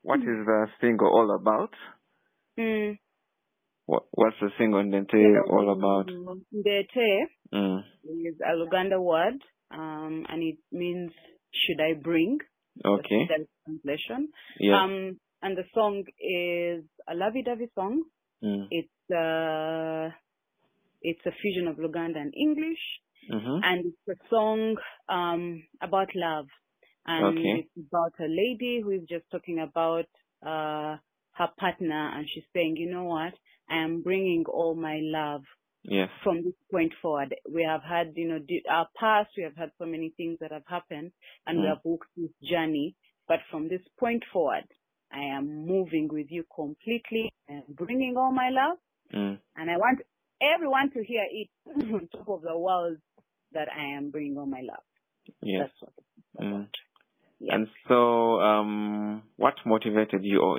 what is the single all about? Mm. What's the single Ndete all about? Ndete is a Luganda word, and it means "should I bring?" Okay. That's the translation. Yeah. And the song is a lovey-dovey song. It's a fusion of Luganda and English, and it's a song about love, and it's about a lady who is just talking about her partner, and she's saying, you know what, I am bringing all my love. Yes. From this point forward, we have had, our past, we have had so many things that have happened, and we have walked this journey. But from this point forward, I am moving with you completely and bringing all my love. And I want everyone to hear it on top of the world that I am bringing all my love. Yes. That's what it's about. And so, what motivated you, or